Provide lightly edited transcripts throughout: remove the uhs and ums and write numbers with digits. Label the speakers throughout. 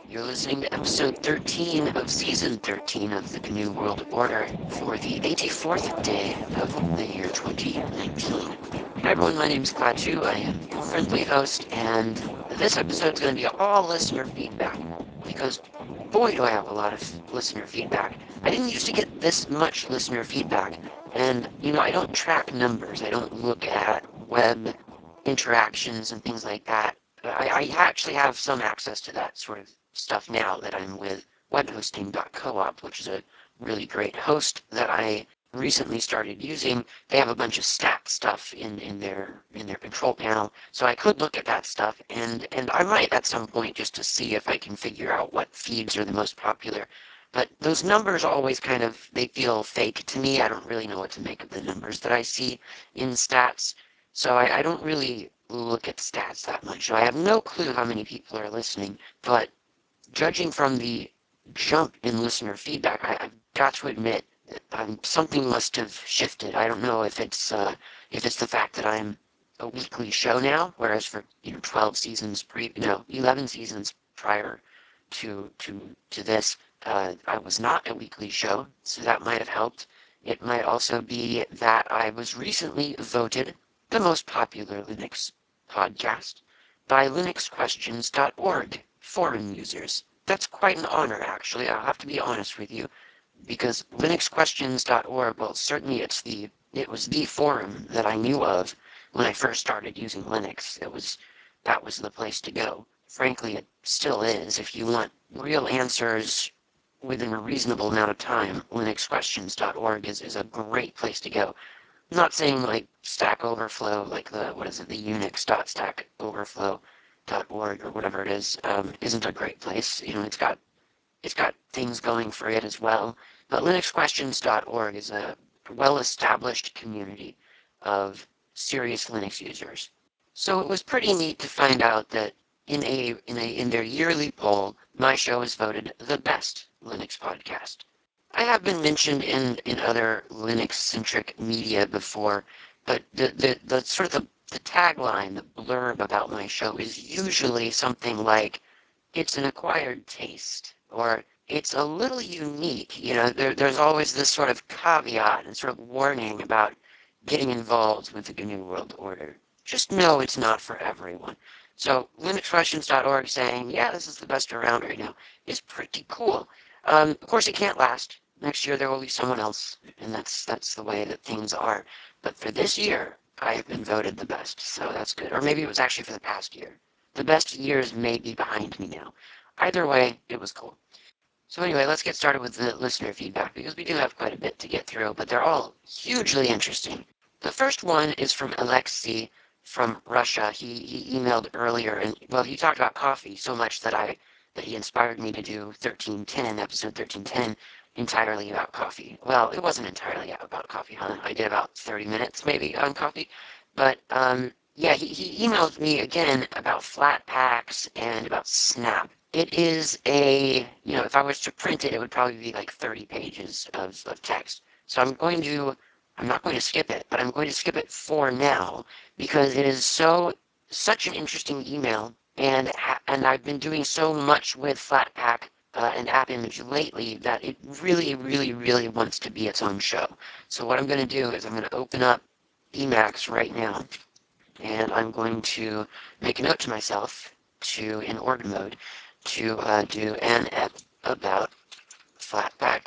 Speaker 1: You're listening to episode 13 of season 13 of the GNU World Order for the 84th day of the year 2019. Hi everyone, my name is Klaatu. I am your friendly host, and this episode is going to be all listener feedback because boy do I have a lot of listener feedback. I didn't used to get this much listener feedback, and I don't track numbers. I don't look at web interactions and things like that. I actually have some access to that sort of stuff now that I'm with webhosting.coop, which is a really great host that I recently started using. They have a bunch of stat stuff in their control panel, so I could look at that stuff, and I might at some point just to see if I can figure out what feeds are the most popular. But those numbers always they feel fake to me. I don't really know what to make of the numbers that I see in stats. So I don't really look at stats that much. So I have no clue how many people are listening, but judging from the jump in listener feedback, I've got to admit something must have shifted. I don't know if it's the fact that I'm a weekly show now, whereas for 12 seasons 11 seasons prior to this, I was not a weekly show, so that might have helped. It might also be that I was recently voted the most popular Linux podcast by linuxquestions.org forum users. That's quite an honor, actually. I'll have to be honest with you, because linuxquestions.org, well, certainly it was the forum that I knew of when I first started using Linux. That was the place to go. Frankly, it still is. If you want real answers within a reasonable amount of time, linuxquestions.org is a great place to go. I'm not saying like Stack Overflow, like the Unix.stackoverflow.org or whatever it is, isn't a great place. It's got things going for it as well. But linuxquestions.org is a well-established community of serious Linux users. So it was pretty neat to find out that in their yearly poll, my show is voted the best Linux podcast. I have been mentioned in other Linux-centric media before, but the sort of the tagline, the blurb about my show is usually something like, it's an acquired taste, or it's a little unique. There's always this sort of caveat and sort of warning about getting involved with the GNU World Order. Just know it's not for everyone. So linuxquestions.org saying, yeah, this is the best around right now, is pretty cool. Of course, it can't last. Next year there will be someone else, and that's the way that things are. But for this year, I have been voted the best, so that's good. Or maybe it was actually for the past year. The best years may be behind me now. Either way, it was cool. So anyway, let's get started with the listener feedback, because we do have quite a bit to get through, but they're all hugely interesting. The first one is from Alexei from Russia. He emailed earlier, and well, he talked about coffee so much that he inspired me to do episode 1310, entirely about coffee. Well, it wasn't entirely about coffee, huh? I did about 30 minutes maybe on coffee, but yeah, he emailed me again about flat packs and about Snap. It is if I was to print it, it would probably be like 30 pages of text. So I'm not going to skip it, but I'm going to skip it for now because it is such an interesting email, and I've been doing so much with Flatpak and AppImage lately that it really, really, really wants to be its own show. So what I'm going to do is I'm going to open up Emacs right now, and I'm going to make a note to myself in org mode to do an ep about Flatpak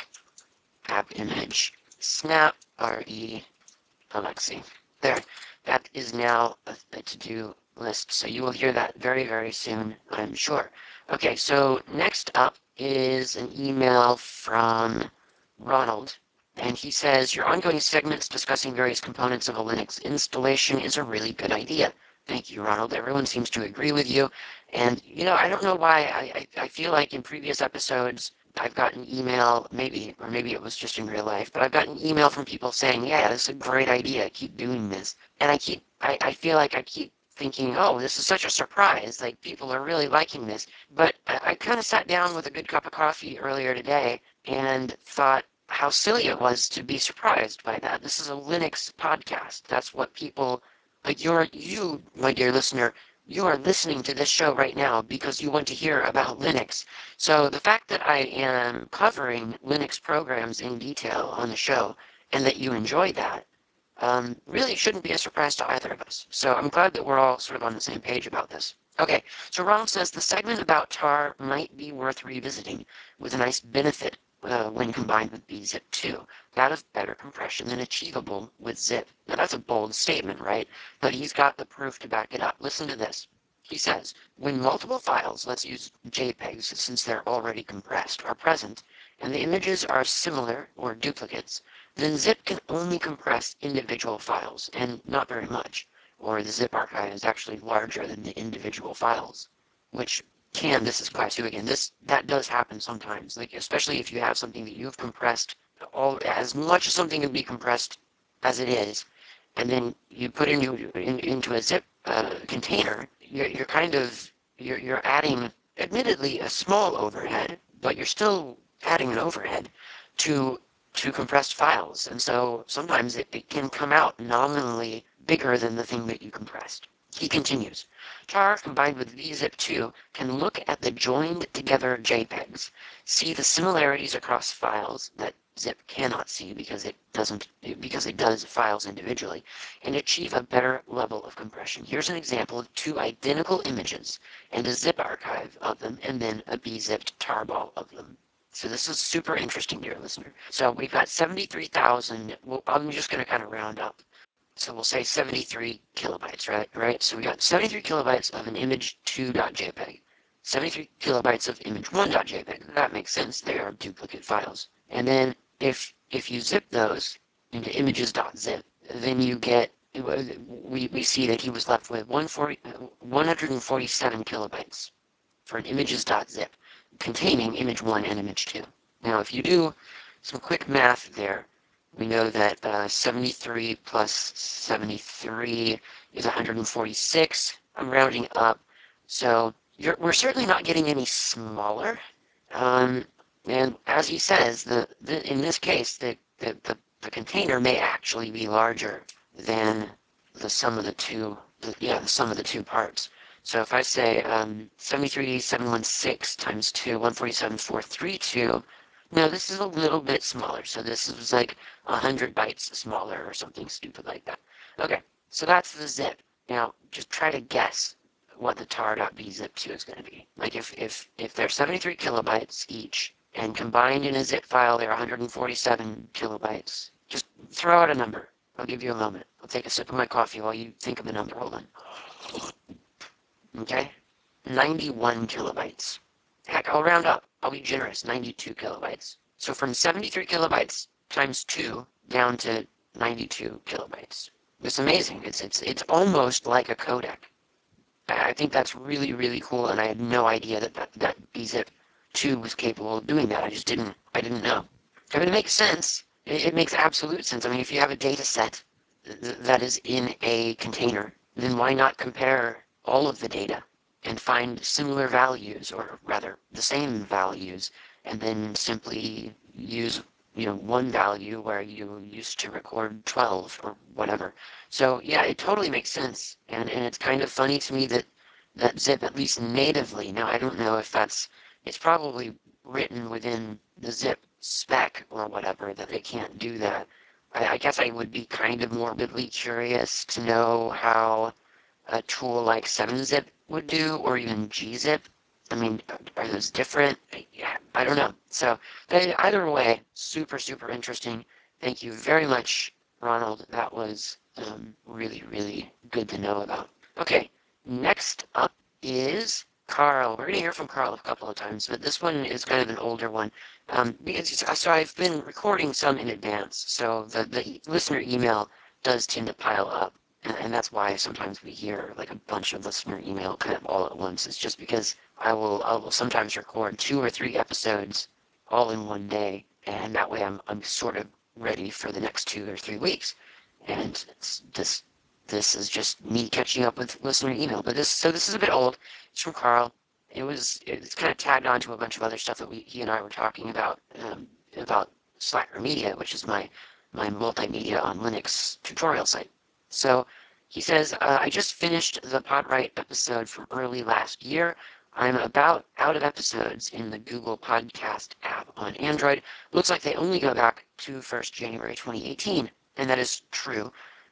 Speaker 1: AppImage Snap RE Alexei. There. That is now a to-do list, so you will hear that very, very soon, I'm sure. Okay, so next up is an email from Ronald, and he says, your ongoing segments discussing various components of a Linux installation is a really good idea. Thank you, Ronald. Everyone seems to agree with you. And, I don't know why. I feel like in previous episodes, I've gotten email, or maybe it was just in real life, but I've gotten email from people saying, yeah, this is a great idea. Keep doing this. And I feel like I keep thinking, oh, this is such a surprise. Like, people are really liking this. But I kind of sat down with a good cup of coffee earlier today and thought, how silly it was to be surprised by that. This is a Linux podcast. That's what people like you, my dear listener, You are listening to this show right now because you want to hear about Linux. So the fact that I am covering Linux programs in detail on the show and that you enjoy that really shouldn't be a surprise to either of us. So I'm glad that we're all sort of on the same page about this. Okay, so Ronald says the segment about tar might be worth revisiting with a nice benefit when combined with bzip2, that of better compression than achievable with zip. Now that's a bold statement, right? But he's got the proof to back it up. Listen to this. He says, when multiple files, let's use JPEGs since they're already compressed, are present, and the images are similar or duplicates, then zip can only compress individual files, and not very much, or the zip archive is actually larger than the individual files, which this is class 2 again, that does happen sometimes, like especially if you have something that you've compressed as much as something can be compressed as it is, and then you put it into a zip container, you're adding, admittedly, a small overhead, but you're still adding an overhead to compressed files, and so sometimes it can come out nominally bigger than the thing that you compressed. He continues, tar combined with vzip2 can look at the joined together JPEGs, see the similarities across files that zip cannot see because it does files individually, and achieve a better level of compression. Here's an example of two identical images and a zip archive of them, and then a bzipped tarball of them. So this is super interesting, dear listener. So we've got 73,000, well, I'm just going to kind of round up. So we'll say 73 kilobytes, right? So we got 73 kilobytes of an image2.jpg, 73 kilobytes of image1.jpg. That makes sense. They are duplicate files. And then if you zip those into images.zip, then you get, we see that he was left with 147 kilobytes for an images.zip containing image 1 and image 2. Now, if you do some quick math there, we know that 73 plus 73 is 146. I'm rounding up. So we're certainly not getting any smaller. And as he says, in this case, the container may actually be larger than the sum of the two, the sum of the two parts. So if I say 73,716 times 2, 147,432, no, this is a little bit smaller. So this is like 100 bytes smaller or something stupid like that. Okay, so that's the zip. Now, just try to guess what the tar.bzip2 is going to be. Like if they're 73 kilobytes each, and combined in a zip file they're 147 kilobytes, just throw out a number. I'll give you a moment. I'll take a sip of my coffee while you think of the number. Hold on. Okay? 91 kilobytes. Heck, I'll round up. I'll be generous. 92 kilobytes. So from 73 kilobytes times 2 down to 92 kilobytes. It's amazing. It's almost like a codec. I think that's really, really cool, and I had no idea that bzip 2 was capable of doing that. I didn't know. I mean, it makes sense. It makes absolute sense. I mean, if you have a data set that is in a container, then why not compare all of the data and find similar values, or rather the same values, and then simply use one value where you used to record 12 or whatever. So yeah, it totally makes sense, and it's kind of funny to me that zip, at least natively, now I don't know if it's probably written within the zip spec or whatever that they can't do that. I guess I would be kind of morbidly curious to know how a tool like 7-zip would do, or even gzip. I mean, are those different? Yeah, I don't know. So, either way, super, super interesting. Thank you very much, Ronald. That was really, really good to know about. Okay, next up is Carl. We're going to hear from Carl a couple of times, but this one is kind of an older one. So I've been recording some in advance, so the listener email does tend to pile up. And that's why sometimes we hear like a bunch of listener email kind of all at once. It's just because I will sometimes record 2 or 3 episodes all in one day, and that way I'm sort of ready for the next 2 or 3 weeks. And this is just me catching up with listener email. But this is a bit old. It's from Carl. It's kind of tagged on to a bunch of other stuff that he and I were talking about Slacker Media, which is my multimedia on Linux tutorial site. So He says, I just finished the Podwrite episode from early last year. I'm about out of episodes in the Google Podcast app on Android. Looks like they only go back to 1st January 2018, and that is true.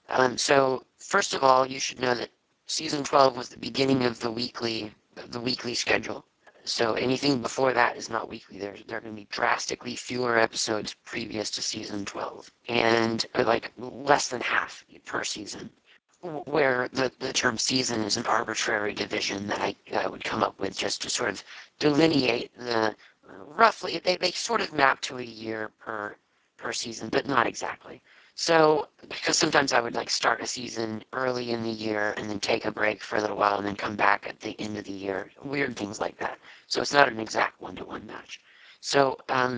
Speaker 1: So first of all, you should know that season 12 was the beginning of the weekly schedule. So anything before that is not weekly. There are going to be drastically fewer episodes previous to season 12, and like less than half per season. Where the term season is an arbitrary division that I would come up with just to sort of delineate the roughly they sort of map to a year per season, but not exactly. So because sometimes I would like start a season early in the year and then take a break for a little while and then come back at the end of the year, weird things like that. So it's not an exact one-to-one match. So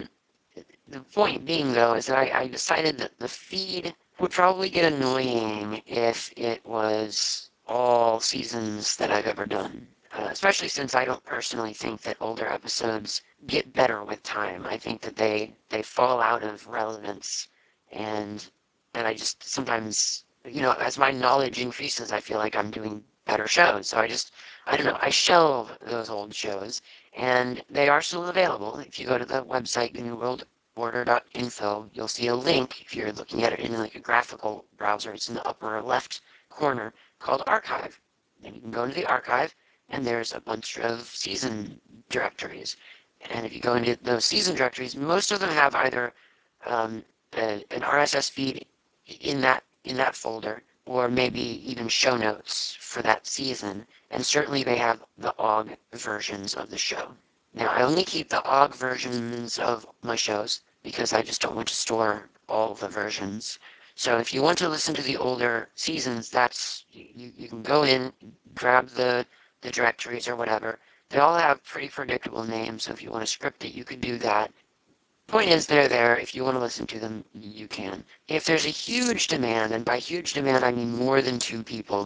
Speaker 1: the point being, though, is that I decided that the feed would probably get annoying if it was all seasons that I've ever done. Especially since I don't personally think that older episodes get better with time. I think that they fall out of relevance, and and I just sometimes, as my knowledge increases, I feel like I'm doing better shows. So I don't know, I shelve those old shows, and they are still available. If you go to the website, newworldorder.info, you'll see a link if you're looking at it in like a graphical browser. It's in the upper left corner called Archive. Then you can go into the archive, and there's a bunch of season directories. And if you go into those season directories, most of them have either um, an RSS feed in that folder, or maybe even show notes for that season, and certainly they have the OGG versions of the show. Now, I only keep the OGG versions of my shows because I just don't want to store all the versions. So if you want to listen to the older seasons, you can go in, grab the directories or whatever. They all have pretty predictable names, so if you want to script it, you could do that. Point is, they're there. If you want to listen to them, you can. If there's a huge demand, and by huge demand I mean more than two people,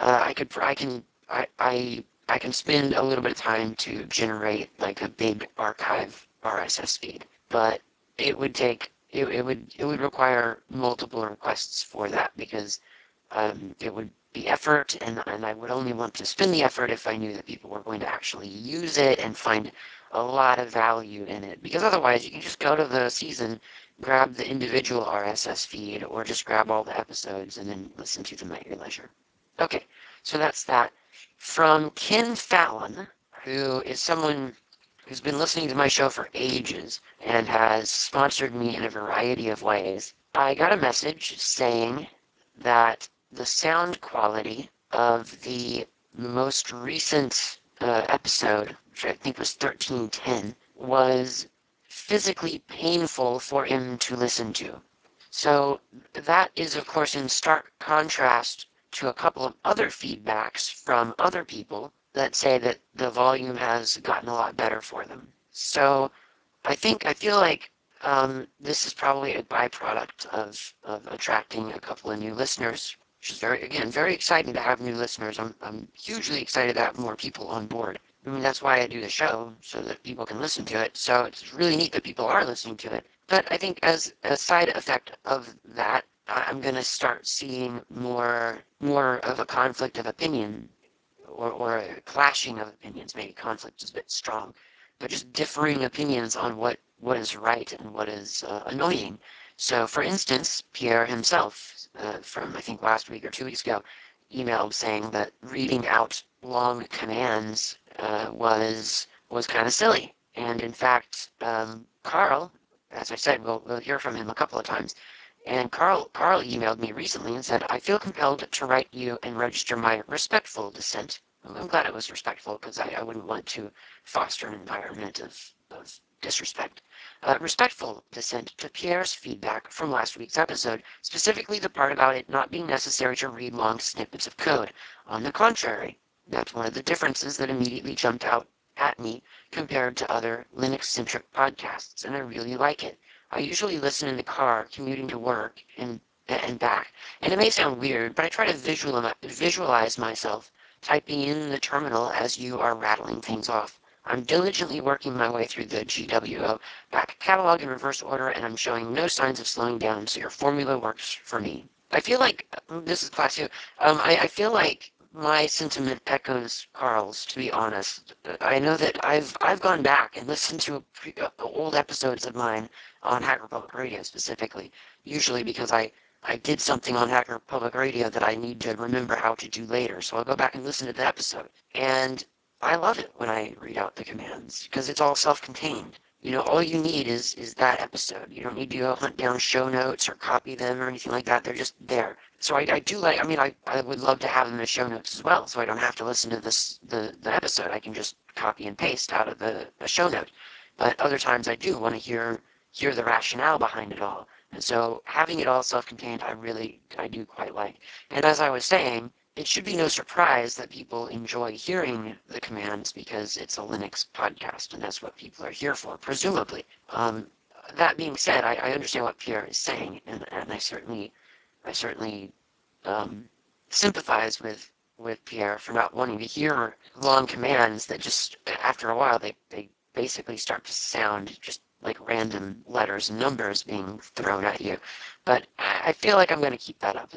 Speaker 1: I can spend a little bit of time to generate like a big archive RSS feed, but it would require multiple requests for that because it would be effort, and I would only want to spend the effort if I knew that people were going to actually use it and find a lot of value in it. Because otherwise, you can just go to the season, grab the individual RSS feed, or just grab all the episodes and then listen to them at your leisure. Okay, so that's that. From Ken Fallon, who is someone who's been listening to my show for ages and has sponsored me in a variety of ways, I got a message saying that the sound quality of the most recent episode, which I think was 1310, was physically painful for him to listen to. So that is, of course, in stark contrast to a couple of other feedbacks from other people that say that the volume has gotten a lot better for them. So I feel like this is probably a byproduct of attracting a couple of new listeners, which is very exciting to have new listeners. I'm hugely excited to have more people on board. I mean, that's why I do the show, so that people can listen to it. So it's really neat that people are listening to it. But I think as a side effect of that, I'm going to start seeing more of a conflict of opinion, or a clashing of opinions. Maybe conflict is a bit strong, but just differing opinions on what is right and what is annoying. So, for instance, Pierre himself, from I think last week or 2 weeks ago, emailed saying that reading out long commands was kind of silly. And in fact, Carl, as I said, we'll hear from him a couple of times. And Carl emailed me recently and said, I feel compelled to write you and register my respectful dissent. Well, I'm glad it was respectful because I wouldn't want to foster an environment of disrespect. Respectful dissent to Pierre's feedback from last week's episode, specifically the part about it not being necessary to read long snippets of code. On the contrary, that's one of the differences that immediately jumped out at me compared to other Linux-centric podcasts, and I really like it. I usually listen in the car commuting to work and back. And it may sound weird, but I try to visualize myself typing in the terminal as you are rattling things off. I'm diligently working my way through the GWO back catalog in reverse order, and I'm showing no signs of slowing down, so your formula works for me. I feel like this is class two. I feel like my sentiment echoes Carl's. To be honest, I know that I've gone back and listened to old episodes of mine on Hacker Public Radio specifically. Usually because I did something on Hacker Public Radio that I need to remember how to do later. So I'll go back and listen to the episode. And I love it when I read out the commands because it's all self-contained. All you need is that episode. You don't need to go hunt down show notes or copy them or anything like that. They're just there. So I do like, I would love to have them as show notes as well, so I don't have to listen to the episode. I can just copy and paste out of the show note. But other times I do want to hear the rationale behind it all. And so having it all self-contained, I do quite like. And as I was saying, it should be no surprise that people enjoy hearing the commands because it's a Linux podcast and that's what people are here for, presumably. That being said, I understand what Pierre is saying, and I certainly um, sympathize with Pierre for not wanting to hear long commands that just, after a while, they basically start to sound just like random letters and numbers being thrown at you. But I feel like I'm going to keep that up.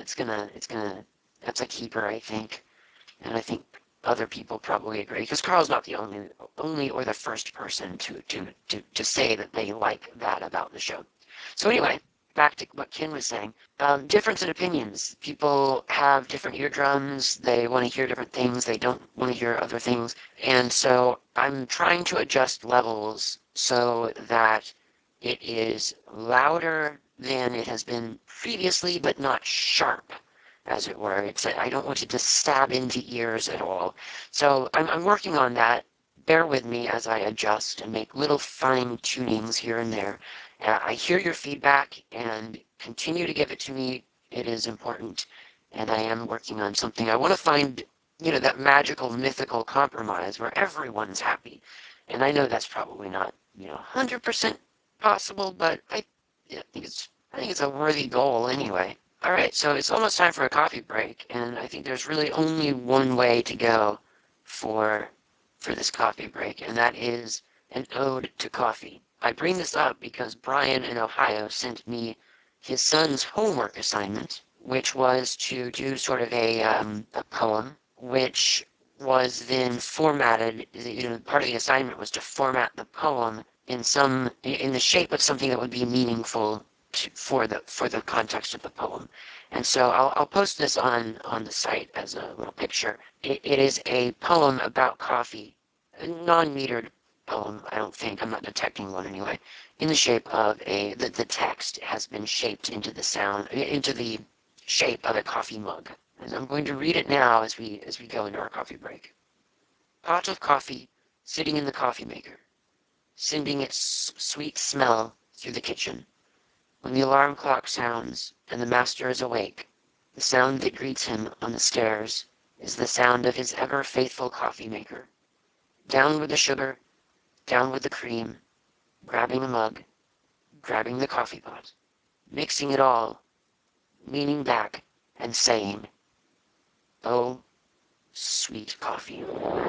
Speaker 1: That's a keeper, I think. And I think other people probably agree, because Carl's not the only or the first person to say that they like that about the show. So anyway, back to what Ken was saying. Difference in opinions. People have different eardrums. They want to hear different things. They don't want to hear other things. And so I'm trying to adjust levels so that it is louder than it has been previously, but not sharp, as it were. I don't want it to stab into ears at all. So I'm working on that. Bear with me as I adjust and make little fine tunings here and there. I hear your feedback and continue to give it to me. It is important. And I am working on something. I want to find, that magical, mythical compromise where everyone's happy. And I know that's probably not, 100% possible, but yeah, I think it's a worthy goal anyway. Alright, so it's almost time for a coffee break, and I think there's really only one way to go for this coffee break, and that is an ode to coffee. I bring this up because Brian in Ohio sent me his son's homework assignment, which was to do sort of a poem, which was then formatted. Part of the assignment was to format the poem in the shape of something that would be meaningful for the context of the poem. And so I'll post this on the site as a little picture. It is a poem about coffee, a non-metered poem, I don't think. I'm not detecting one anyway. In the shape of the text has been shaped into the shape of a coffee mug. And I'm going to read it now as we go into our coffee break. Pot of coffee sitting in the coffee maker, sending its sweet smell through the kitchen. When the alarm clock sounds and the master is awake, the sound that greets him on the stairs is the sound of his ever faithful coffee maker. Down with the sugar, down with the cream, grabbing the mug, grabbing the coffee pot, mixing it all, leaning back and saying, "Oh, sweet coffee."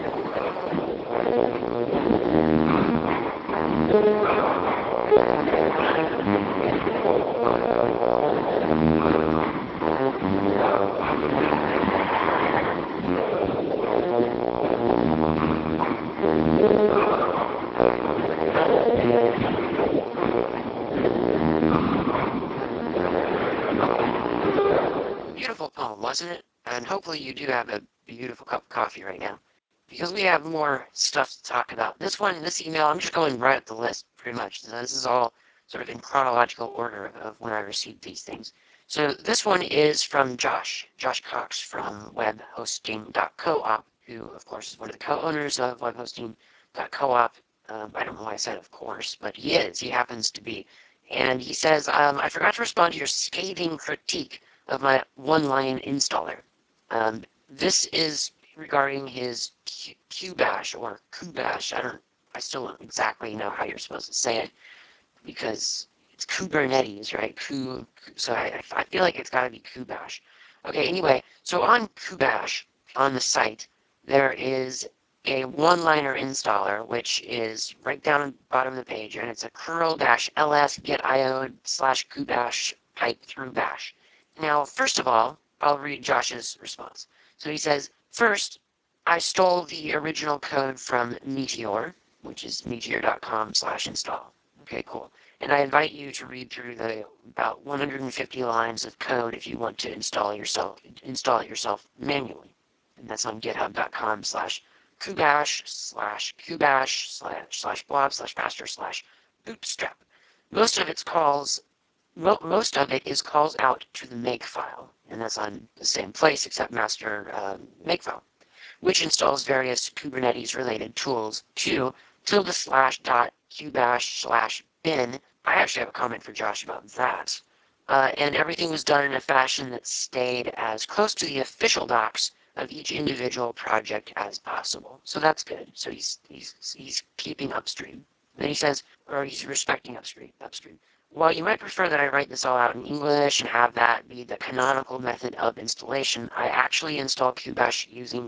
Speaker 1: Beautiful poem, wasn't it? And hopefully you do have a beautiful cup of coffee right now. Because we have more stuff to talk about. This email, I'm just going right up the list, pretty much. So this is all sort of in chronological order of when I received these things. So this one is from Josh Cox from webhosting.coop, who, of course, is one of the co-owners of webhosting.coop. I don't know why I said of course, but he is. He happens to be. And he says, I forgot to respond to your scathing critique of my one-line installer. This is regarding his Qbash or Kubash. I still don't exactly know how you're supposed to say it because it's Kubernetes, right? So I feel like it's got to be Kubash. Okay, anyway, so on Kubash, on the site, there is a one-liner installer, which is right down at the bottom of the page, and it's a curl-ls get io /kubash pipe through bash. Now, first of all, I'll read Josh's response. So he says, first, I stole the original code from Meteor, which is meteor.com/install. Okay, cool. And I invite you to read through the about 150 lines of code if you want to install it yourself manually. And that's on github.com/kubash/kubash/blob/pastor/bootstrap. Most of it's calls Most of it is calls out to the makefile, and that's on the same place except master makefile, which installs various Kubernetes-related tools to ~/.kubash/bin. I actually have a comment for Josh about that. And everything was done in a fashion that stayed as close to the official docs of each individual project as possible. So that's good. So he's keeping upstream. Then he says, or he's respecting upstream. While you might prefer that I write this all out in English and have that be the canonical method of installation, I actually install Kubash using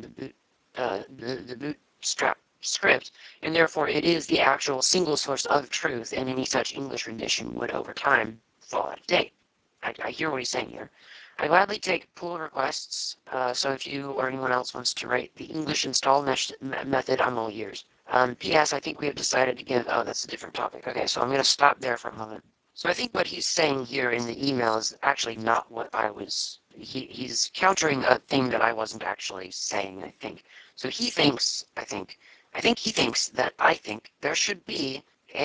Speaker 1: the bootstrap script, and therefore it is the actual single source of truth, and any such English rendition would over time fall out of date. I hear what he's saying here. I gladly take pull requests, so if you or anyone else wants to write the English install method, I'm all ears. P.S. I think we have decided to give, oh, that's a different topic. Okay, so I'm going to stop there for a moment. So I think what he's saying here in the email is actually not what I was, he's countering a thing that I wasn't actually saying, I think. So he thinks, I think he thinks that I think there should be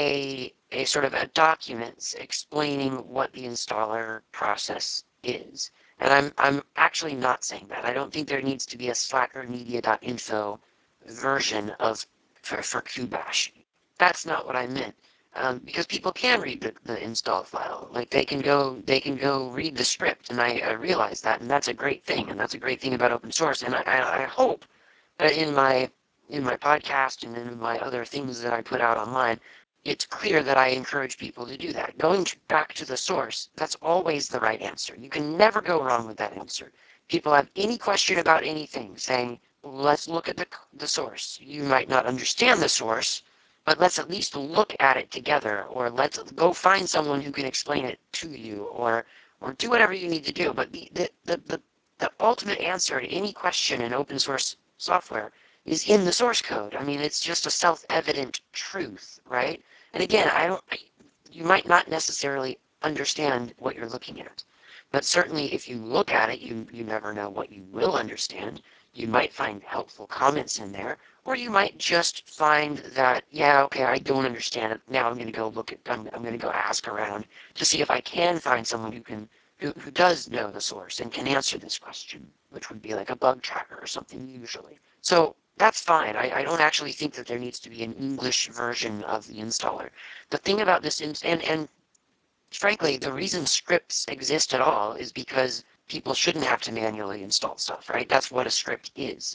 Speaker 1: a sort of a document explaining what the installer process is. And I'm actually not saying that. I don't think there needs to be a slackermedia.info version of for Kubash. That's not what I meant. Because people can read the install file. Like they can go read the script, and I realize that, and that's a great thing, and that's a great thing about open source. And I hope that in my podcast and in my other things that I put out online, it's clear that I encourage people to do that. Going back to the source, that's always the right answer. You can never go wrong with that answer. People have any question about anything, saying, let's look at the source. You might not understand the source, but let's at least look at it together, or let's go find someone who can explain it to you, or do whatever you need to do. But the ultimate answer to any question in open source software is in the source code. I mean, it's just a self-evident truth, right? And again, you might not necessarily understand what you're looking at, but certainly if you look at it, you never know what you will understand. You might find helpful comments in there, or you might just find that, yeah, okay, I don't understand it. Now I'm going to go I'm going to go ask around to see if I can find someone who does know the source and can answer this question, which would be like a bug tracker or something usually. So that's fine. I don't actually think that there needs to be an English version of the installer. The thing about this, and frankly, the reason scripts exist at all is because people shouldn't have to manually install stuff, right? That's what a script is.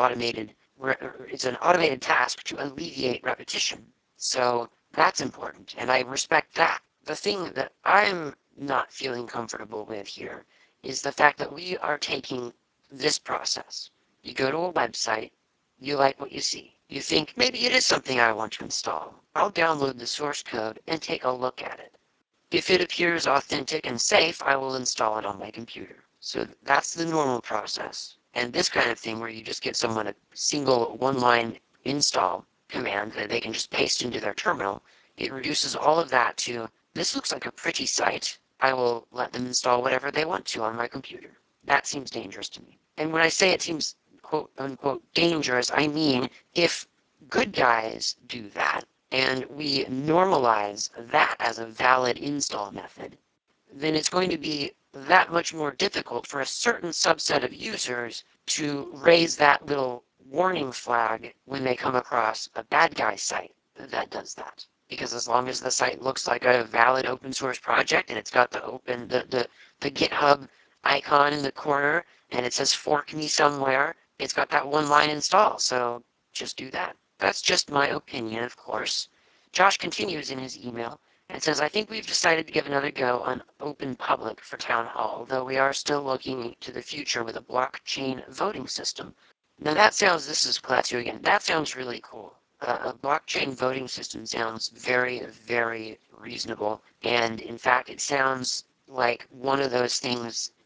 Speaker 1: It's an automated task to alleviate repetition. So that's important, and I respect that. The thing that I'm not feeling comfortable with here is the fact that we are taking this process. You go to a website, you like what you see. You think, maybe it is something I want to install. I'll download the source code and take a look at it. If it appears authentic and safe, I will install it on my computer. So that's the normal process. And this kind of thing where you just get someone a single one-line install command that they can just paste into their terminal, it reduces all of that to, this looks like a pretty site. I will let them install whatever they want to on my computer. That seems dangerous to me. And when I say it seems quote unquote dangerous, I mean if good guys do that, and we normalize that as a valid install method, then it's going to be that much more difficult for a certain subset of users to raise that little warning flag when they come across a bad guy site that does that. Because as long as the site looks like a valid open source project and it's got the GitHub icon in the corner and it says fork me somewhere, it's got that one line install. So just do that. That's just my opinion, of course. Josh continues in his email and says, I think we've decided to give another go on Open Public for Town Hall, though we are still looking to the future with a blockchain voting system. Now this is Klaatu again, that sounds really cool. A blockchain voting system sounds very, very reasonable, and in fact it sounds like one of those things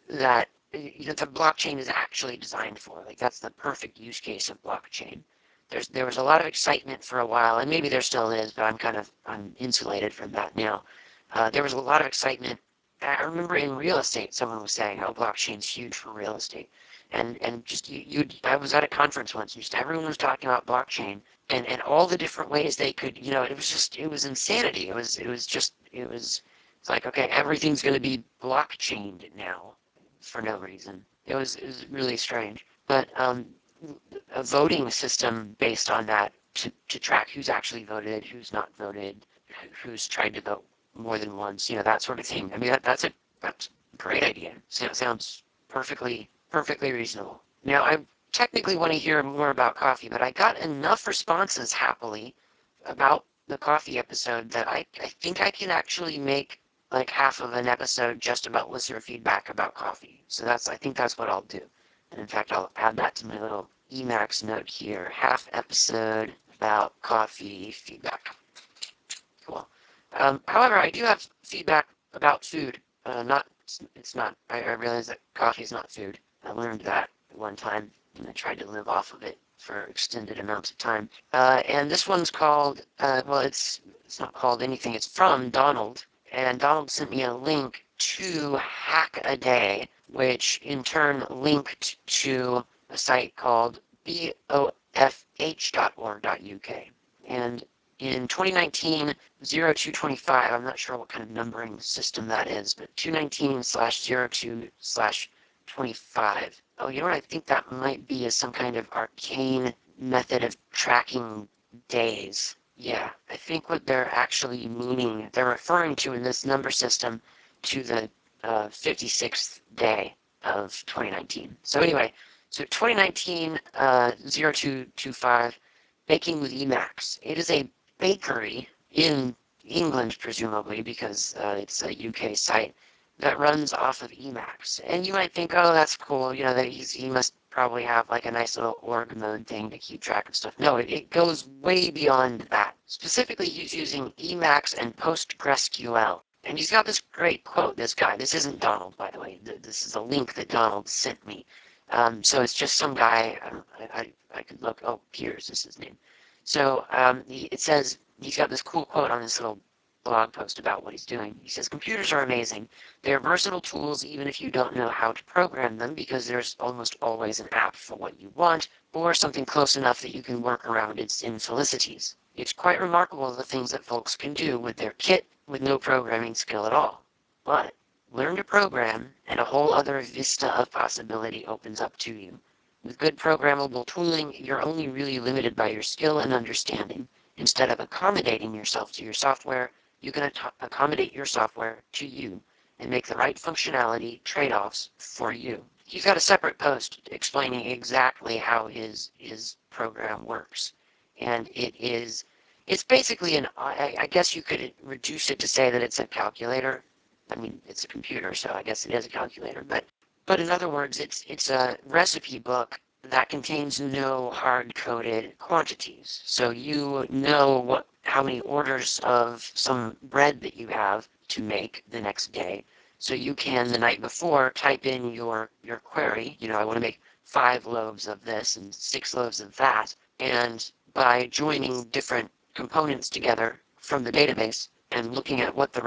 Speaker 1: that the blockchain is actually designed for. Like that's the perfect use case of blockchain. There was a lot of excitement for a while, and maybe there still is, but I'm insulated from that now. There was a lot of excitement. I remember in real estate, someone was saying, "Oh, blockchain's huge for real estate," and just I was at a conference once, and just everyone was talking about blockchain and all the different ways they could, it was insanity. It's like, okay, everything's going to be blockchained now for no reason. It was really strange. But a voting system based on that to track who's actually voted, who's not voted, who's tried to vote more than once, that sort of thing. I mean, that's a great idea. Sounds perfectly reasonable. Now, I technically want to hear more about coffee, but I got enough responses happily about the coffee episode that I think I can actually make like half of an episode just about listener feedback about coffee. So I think that's what I'll do. And in fact, I'll add that to my little Emacs note here. Half episode about coffee feedback. Cool. However, I do have feedback about food. It's not, I realize that coffee is not food. I learned that at one time, and I tried to live off of it for extended amounts of time. And this one's called, well, it's not called anything. It's from Donald, and Donald sent me a link to Hack a Day, which in turn linked to a site called bofh.org.uk. And in 2019, 0225, I'm not sure what kind of numbering system that is, but 219 slash 02 slash 25. Oh, you know what? I think that might be some kind of arcane method of tracking days. Yeah, I think what they're actually meaning, they're referring to in this number system to the 56th day of 2019. So anyway, so 2019 0225, Baking with Emacs. It is a bakery in England, presumably, because it's a UK site that runs off of Emacs. And you might think, oh, that's cool. That he must probably have like a nice little org mode thing to keep track of stuff. No, it goes way beyond that. Specifically, he's using Emacs and PostgreSQL. And he's got this great quote, this guy. This isn't Donald, by the way. This is a link that Donald sent me. So it's just some guy. I could look. Oh, Piers is his name. So it says, he's got this cool quote on this little blog post about what he's doing. He says, computers are amazing. They are versatile tools even if you don't know how to program them, because there's almost always an app for what you want, or something close enough that you can work around its infelicities. It's quite remarkable the things that folks can do with their kit with no programming skill at all. But learn to program, and a whole other vista of possibility opens up to you. With good programmable tooling, you're only really limited by your skill and understanding. Instead of accommodating yourself to your software, you can accommodate your software to you and make the right functionality trade-offs for you. He's got a separate post explaining exactly how his program works. And it's basically I guess you could reduce it to say that it's a calculator. I mean, it's a computer, so I guess it is a calculator, but in other words, it's a recipe book that contains no hard-coded quantities. So you know how many orders of some bread that you have to make the next day. So you can, the night before, type in your query. I want to make 5 loaves of this and 6 loaves of that. And by joining different components together from the database and looking at what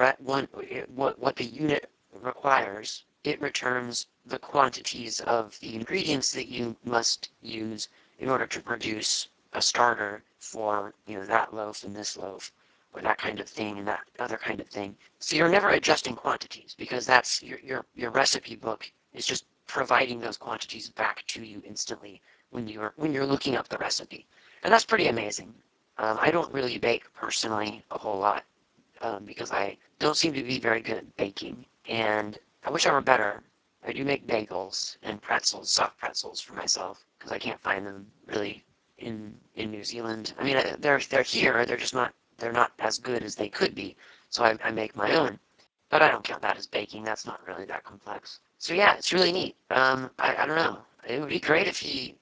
Speaker 1: the unit requires, it returns the quantities of the ingredients that you must use in order to produce a starter for that loaf and this loaf, or that kind of thing and that other kind of thing. So you're never adjusting quantities, because that's your recipe book is just providing those quantities back to you instantly when you're looking up the recipe. And that's pretty amazing. I don't really bake personally a whole lot, because I don't seem to be very good at baking, and I wish I were better. I do make bagels and pretzels, soft pretzels for myself, because I can't find them really in New Zealand. I mean, they're here. They're not as good as they could be. So I make my own, but I don't count that as baking. That's not really that complex. So yeah, it's really neat. I don't know. It would be great if he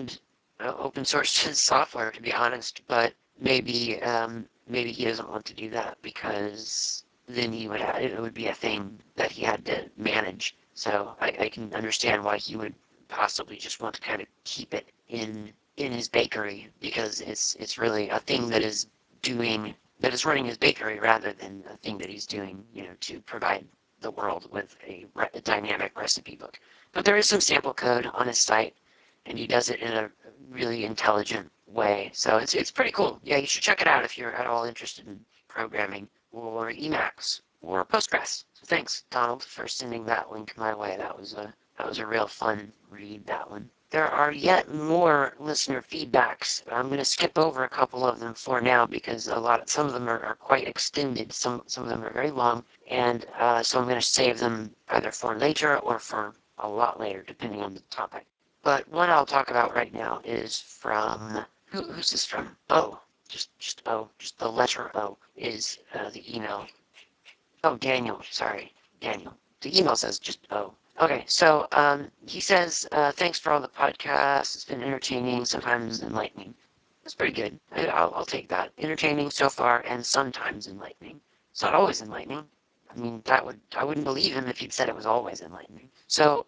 Speaker 1: open sourced his software, to be honest, but maybe he doesn't want to do that, because then it would be a thing that he had to manage. So I can understand why he would possibly just want to kind of keep it in his bakery, because it's really a thing that is running his bakery rather than a thing that he's doing, to provide the world with a dynamic recipe book. But there is some sample code on his site, and he does it in a really intelligent way. So it's pretty cool. Yeah, you should check it out if you're at all interested in programming or Emacs or Postgres. So thanks, Donald, for sending that link my way. That was a real fun read, that one. There are yet more listener feedbacks. I'm going to skip over a couple of them for now because some of them are quite extended. Some of them are very long, and so I'm going to save them either for later or for a lot later, depending on the topic. But one I'll talk about right now is from who's this from? O. Just O. Just the letter O is the email. Oh, Daniel. Sorry, Daniel. The email says just O. Okay, so he says, thanks for all the podcasts. It's been entertaining, sometimes enlightening. That's pretty good. I'll take that. Entertaining so far, and sometimes enlightening. It's not always enlightening. I mean, I wouldn't believe him if he'd said it was always enlightening. So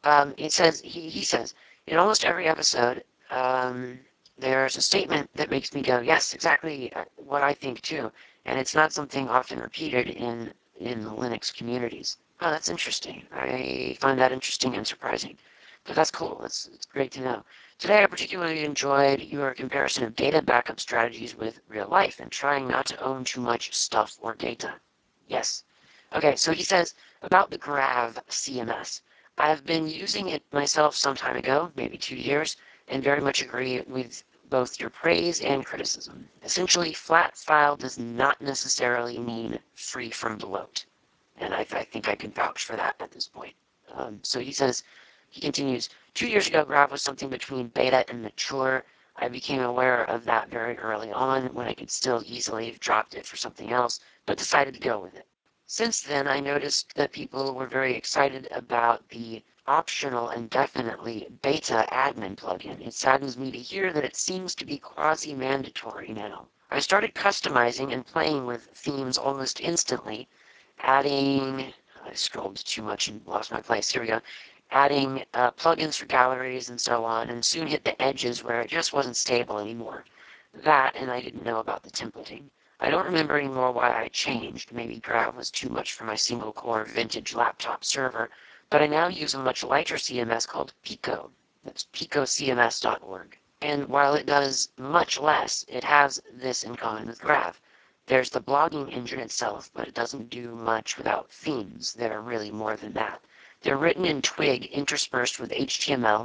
Speaker 1: he says, in almost every episode, there's a statement that makes me go, yes, exactly what I think too. And it's not something often repeated in the Linux communities. Oh, that's interesting. I find that interesting and surprising. But that's cool. It's great to know. Today, I particularly enjoyed your comparison of data backup strategies with real life and trying not to own too much stuff or data. Yes. Okay, so he says about the Grav CMS. I've been using it myself some time ago, maybe 2 years, and very much agree with both your praise and criticism. Essentially, flat file does not necessarily mean free from bloat. And I think I can vouch for that at this point. So he continues, 2 years ago, Grav was something between beta and mature. I became aware of that very early on when I could still easily have dropped it for something else, but decided to go with it. Since then, I noticed that people were very excited about the optional and definitely beta admin plugin. It saddens me to hear that it seems to be quasi-mandatory now. I started customizing and playing with themes almost instantly, adding, I scrolled too much and lost my place, here we go, adding plugins for galleries and so on, and soon hit the edges where it just wasn't stable anymore. That, and I didn't know about the templating. I don't remember anymore why I changed. Maybe Grav was too much for my single-core vintage laptop server, but I now use a much lighter CMS called Pico. That's picocms.org. And while it does much less, it has this in common with Grav. There's the blogging engine itself, but it doesn't do much without themes. They're really more than that. They're written in Twig interspersed with HTML,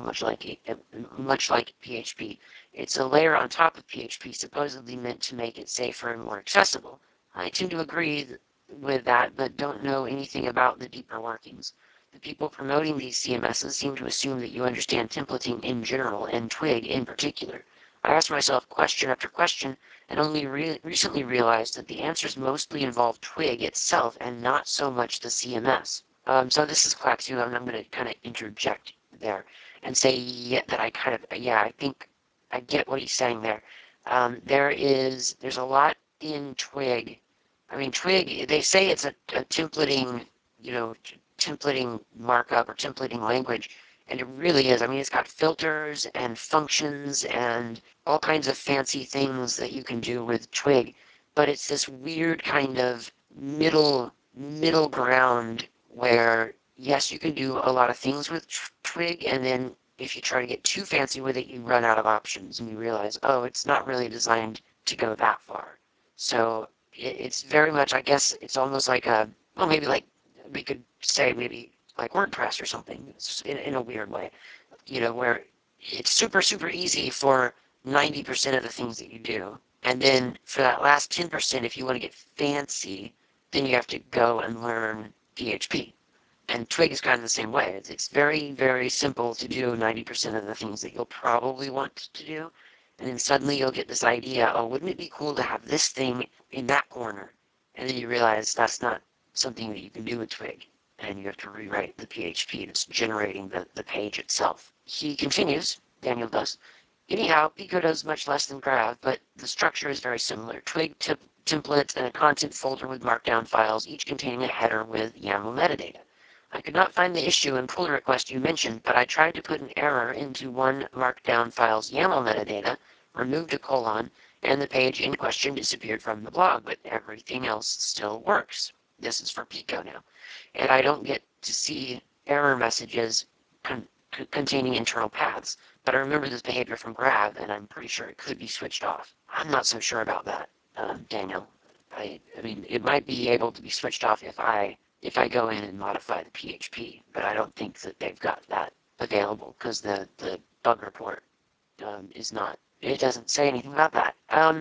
Speaker 1: much like PHP. It's a layer on top of PHP supposedly meant to make it safer and more accessible. I tend to agree with that, but don't know anything about the deeper workings. The people promoting these CMSs seem to assume that you understand templating in general and Twig in particular. I asked myself question after question and only recently realized that the answers mostly involve Twig itself and not so much the CMS. So this is Klaatu, and I'm going to kind of interject there and say that I think I get what he's saying there. There's a lot in Twig. I mean, Twig, they say it's a templating, templating markup or templating language, and it really is. I mean, it's got filters and functions and all kinds of fancy things that you can do with Twig, but it's this weird kind of middle ground where, yes, you can do a lot of things with Twig, and then if you try to get too fancy with it, you run out of options and you realize, oh, it's not really designed to go that far. So it's very much, I guess, it's almost like maybe like we could say maybe like WordPress or something in a weird way, where it's super, super easy for 90% of the things that you do. And then for that last 10%, if you want to get fancy, then you have to go and learn PHP. And Twig is kind of the same way. It's very, very simple to do 90% of the things that you'll probably want to do. And then suddenly you'll get this idea, oh, wouldn't it be cool to have this thing in that corner? And then you realize that's not something that you can do with Twig. And you have to rewrite the PHP that's generating the page itself. He continues, Daniel does, anyhow, Pico does much less than Grav, but the structure is very similar. Twig templates and a content folder with markdown files, each containing a header with YAML metadata. I could not find the issue and pull request you mentioned, but I tried to put an error into one markdown file's YAML metadata, removed a colon, and the page in question disappeared from the blog, but everything else still works. This is for Pico now. And I don't get to see error messages containing internal paths, but I remember this behavior from Grav, and I'm pretty sure it could be switched off. I'm not so sure about that, Daniel. I mean, it might be able to be switched off if I go in and modify the PHP, but I don't think that they've got that available because the bug report is not. It doesn't say anything about that.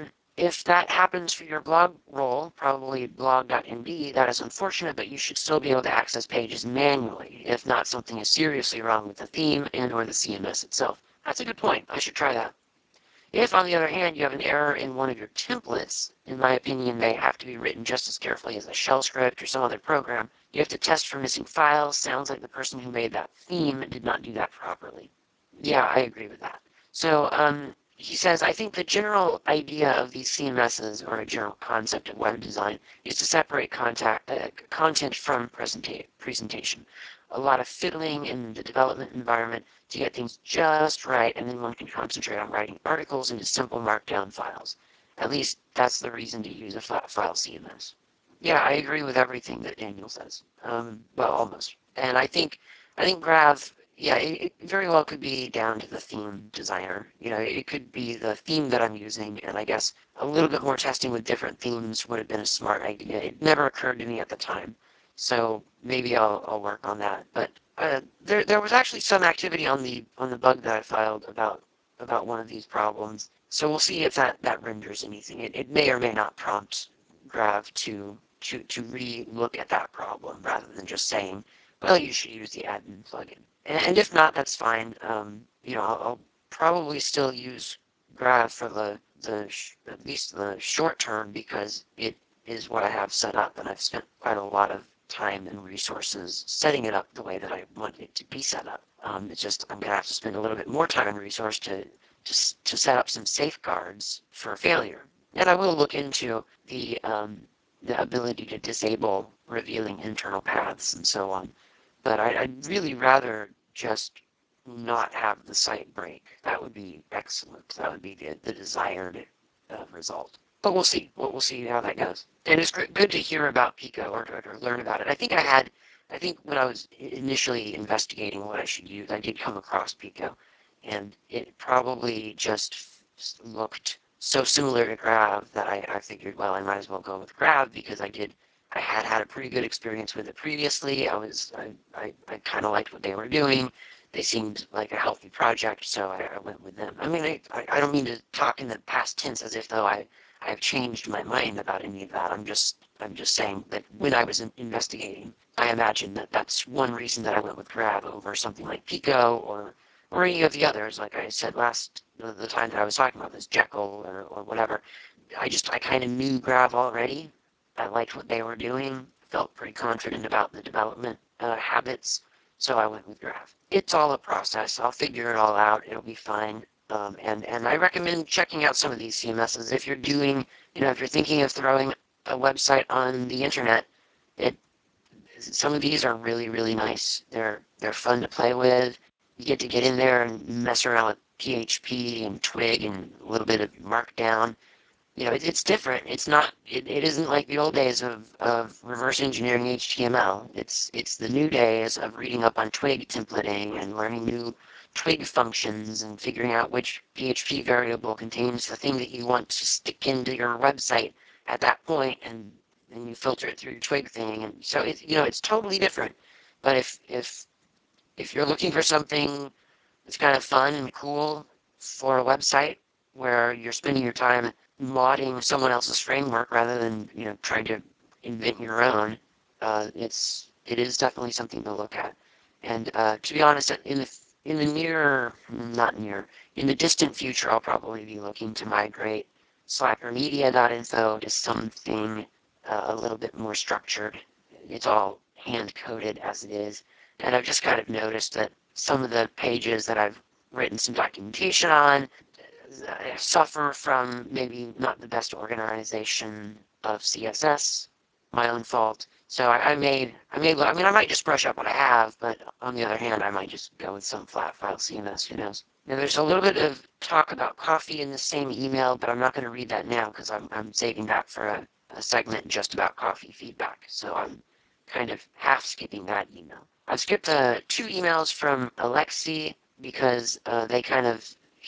Speaker 1: If that happens for your blog role, probably blog.md, that is unfortunate, but you should still be able to access pages manually, if not something is seriously wrong with the theme and or the CMS itself. That's a good point. I should try that. If, on the other hand, you have an error in one of your templates, in my opinion, they have to be written just as carefully as a shell script or some other program. You have to test for missing files. Sounds like the person who made that theme did not do that properly. Yeah, I agree with that. So, he says, I think the general idea of these CMSs, or a general concept of web design, is to separate content from presentation. A lot of fiddling in the development environment to get things just right, and then one can concentrate on writing articles into simple markdown files. At least that's the reason to use a flat file CMS. Yeah, I agree with everything that Daniel says. Well, almost. And I think Grav, yeah, it very well could be down to the theme designer. You know, it could be the theme that I'm using, and I guess a little bit more testing with different themes would have been a smart idea. It never occurred to me at the time, so maybe I'll work on that. But there was actually some activity on the bug that I filed about one of these problems. So we'll see if that renders anything. It may or may not prompt Grav to re-look at that problem rather than just saying, well, you should use the admin plugin. And if not, that's fine. You know, I'll probably still use Grav for at least the short term because it is what I have set up, and I've spent quite a lot of time and resources setting it up the way that I want it to be set up. It's just I'm gonna have to spend a little bit more time and resource to set up some safeguards for failure. And I will look into the ability to disable revealing internal paths and so on. But I'd really rather just not have the site break. That would be excellent. That would be the desired result. But we'll see. We'll see how that goes. And it's good to hear about Pico or learn about it. I think when I was initially investigating what I should use, I did come across Pico. And it probably just looked so similar to Grav that I figured, well, I might as well go with Grav because I had a pretty good experience with it previously. I kind of liked what they were doing. They seemed like a healthy project, so I went with them. I mean, I don't mean to talk in the past tense as if though I've changed my mind about any of that. I'm just saying that when I was investigating, I imagine that that's one reason that I went with Grav over something like Pico or any of the others. Like I said the time that I was talking about this, Jekyll or whatever. I kind of knew Grav already. I liked what they were doing. Felt pretty confident about the development habits, so I went with Grav. It's all a process. I'll figure it all out. It'll be fine. And I recommend checking out some of these CMSs if you're doing, if you're thinking of throwing a website on the internet. It Some of these are really, really nice. They're fun to play with. You get to get in there and mess around with PHP and Twig and a little bit of Markdown. It's different. It isn't like the old days of reverse engineering HTML. It's the new days of reading up on Twig templating and learning new Twig functions and figuring out which PHP variable contains the thing that you want to stick into your website at that point, and you filter it through your Twig thing. And so it's totally different. But if you're looking for something that's kind of fun and cool for a website where you're spending your time modding someone else's framework rather than trying to invent your own, it is definitely something to look at. And to be honest, in the near, not near, in the distant future, I'll probably be looking to migrate slackermedia.info to something a little bit more structured. It's all hand coded as it is, and I've just kind of noticed that some of the pages that I've written some documentation on suffer from maybe not the best organization of CSS, my own fault. So I mean, I might just brush up what I have, but on the other hand, I might just go with some flat file CMS, who knows. Now, there's a little bit of talk about coffee in the same email, but I'm not going to read that now because I'm saving that for a segment just about coffee feedback. So I'm kind of half skipping that email. I've skipped two emails from Alexi because they kind of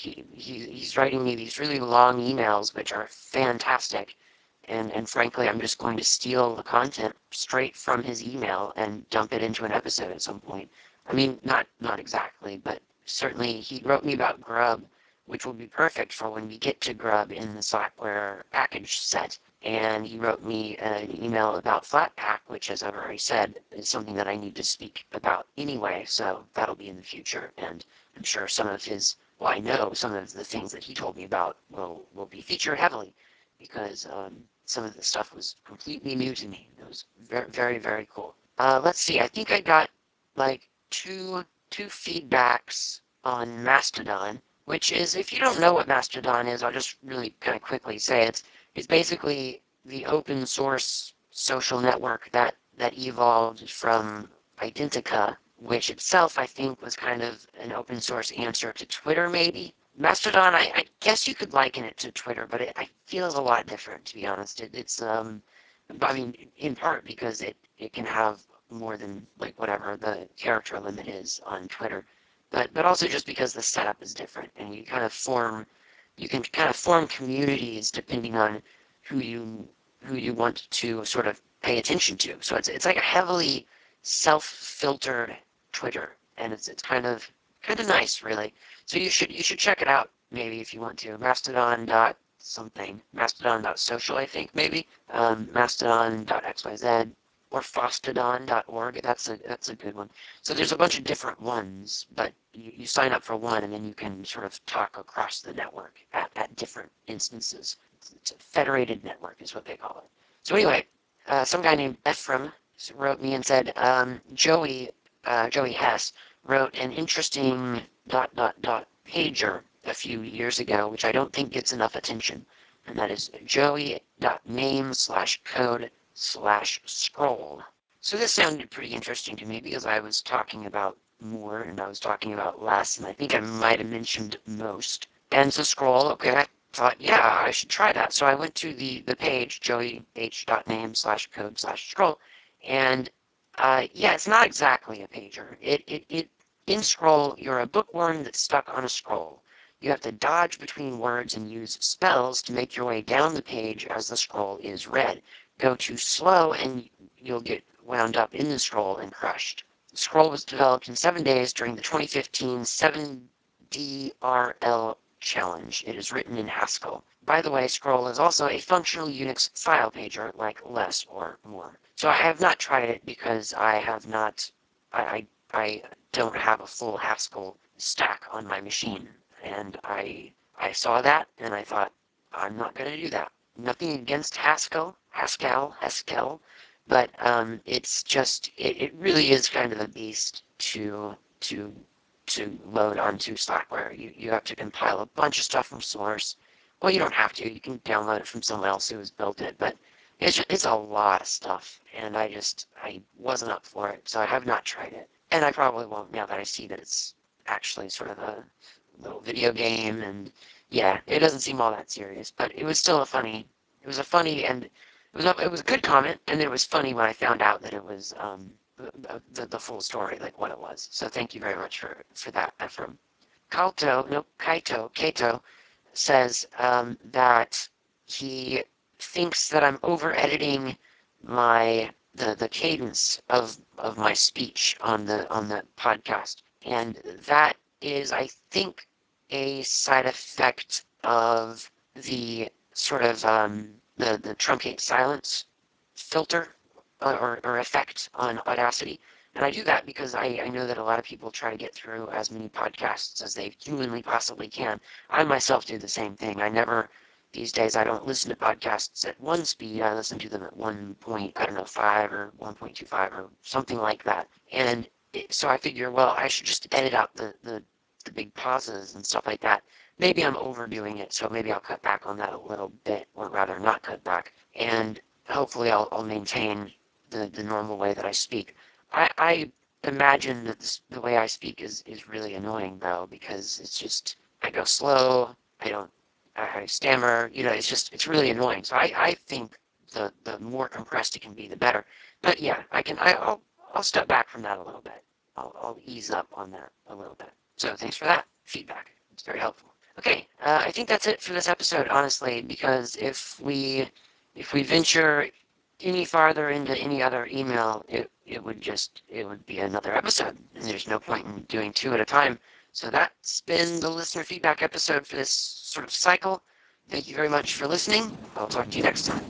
Speaker 1: he's writing me these really long emails which are fantastic, and frankly, I'm just going to steal the content straight from his email and dump it into an episode at some point. I mean, not exactly, but certainly he wrote me about Grub, which will be perfect for when we get to Grub in the Slackware package set. And he wrote me an email about Flatpak, which, as I've already said, is something that I need to speak about anyway, so that'll be in the future. And I'm sure some of his, well, I know some of the things that he told me about will be featured heavily because some of the stuff was completely new to me. It was very, very, very cool. Let's see. I think I got like two feedbacks on Mastodon, which is, if you don't know what Mastodon is, I'll just really kind of quickly say it's basically the open source social network that evolved from Identica, which itself I think was kind of an open source answer to Twitter, maybe. Mastodon, I guess you could liken it to Twitter, but it feels a lot different, to be honest. It's I mean, in part because it can have more than like whatever the character limit is on Twitter, but also just because the setup is different, and you can kind of form communities depending on who you want to sort of pay attention to. So it's like a heavily self-filtered Twitter, and it's kind of nice, really. So you should check it out maybe if you want to. Mastodon dot something, Mastodon dot social, I think maybe, Mastodon dot xyz, or Fostodon.org. That's a good one. So there's a bunch of different ones, but you sign up for one and then you can sort of talk across the network at different instances. It's a federated network is what they call it. So anyway, some guy named Ephraim wrote me and said, Joey Hess wrote an interesting pager a few years ago, which I don't think gets enough attention, and that is joey.name/code/scroll. So this sounded pretty interesting to me because I was talking about more and I was talking about less, and I think I might have mentioned most. And so scroll, okay, I thought, yeah, I should try that. So I went to the page, joeyh.name/code/scroll, and yeah, it's not exactly a pager. In Scroll, you're a bookworm that's stuck on a scroll. You have to dodge between words and use spells to make your way down the page as the scroll is read. Go too slow and you'll get wound up in the scroll and crushed. The scroll was developed in 7 days during the 2015 7DRL challenge. It is written in Haskell. By the way, Scroll is also a functional Unix file pager like less or more. So I have not tried it because I have not, I don't have a full Haskell stack on my machine. And I saw that and I thought, I'm not going to do that. Nothing against Haskell, but it's just, it really is kind of a beast to load onto Slackware. You have to compile a bunch of stuff from source. Well, you don't have to. You can download it from someone else who has built it, but it's a lot of stuff, and I wasn't up for it, so I have not tried it. And I probably won't now that I see that it's actually sort of a little video game, and yeah, it doesn't seem all that serious, but it was still it was a funny, and it was a good comment, and it was funny when I found out that it was the full story, like what it was. So thank you very much for that, Ephraim. Kaito says that he thinks that I'm over editing the cadence of my speech on the podcast, and that is, I think, a side effect of the sort of the truncate silence filter or effect on Audacity. And I do that because I know that a lot of people try to get through as many podcasts as they humanly possibly can. I myself do the same thing. These days, I don't listen to podcasts at one speed. I listen to them at 1.5 or 1.25 or something like that. And so I figure, well, I should just edit out the big pauses and stuff like that. Maybe I'm overdoing it, so maybe I'll cut back on that a little bit, or rather not cut back. And hopefully I'll maintain the normal way that I speak. I imagine that the way I speak is really annoying though, because it's just, I go slow, I don't, I stammer, it's really annoying. So I think the more compressed it can be, the better. But yeah, I'll step back from that a little bit. I'll ease up on that a little bit. So thanks for that feedback. It's very helpful. Okay, I think that's it for this episode, honestly, because if we venture any farther into any other email, it would be another episode, and there's no point in doing two at a time. So that's been the listener feedback episode for this sort of cycle. Thank you very much for listening. I'll talk to you next time.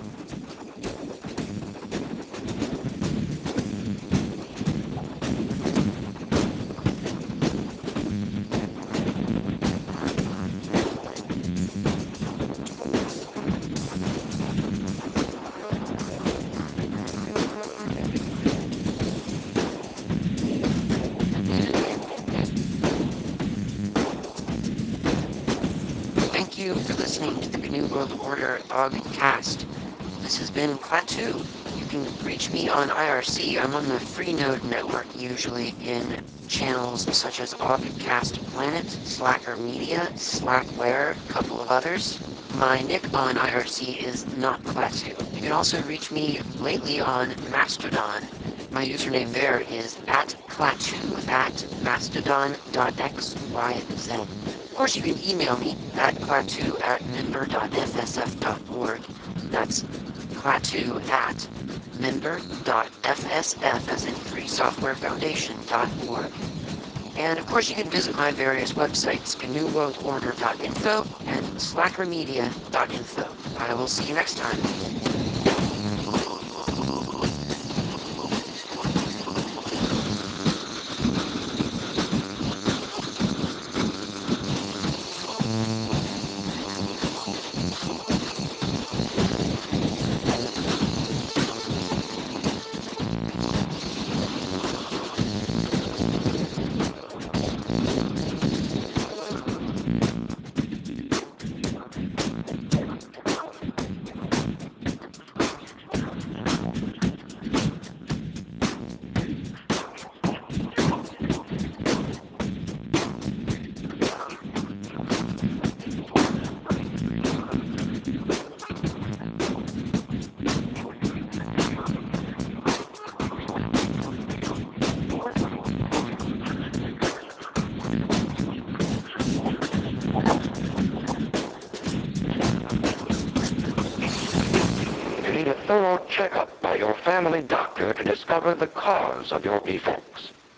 Speaker 1: Thank you for listening to the GNU World Order Dogcast. This has been Klaatu. You can reach me on IRC. I'm on the Freenode network, usually in channels such as Ogcast Planet, Slacker Media, Slackware, a couple of others. My nick on IRC is not Klaatu. You can also reach me lately on Mastodon. My username there is @Klaatu at mastodon.xyz. Of course, you can email me at klaatu@member.fsf.org. That's klaatu at member.fsf, as in freesoftwarefoundation.org. And of course, you can visit my various websites, GNUWorldOrder.info and slackermedia.info. I will see you next time. You need a thorough checkup by your family doctor to discover the cause of your defects.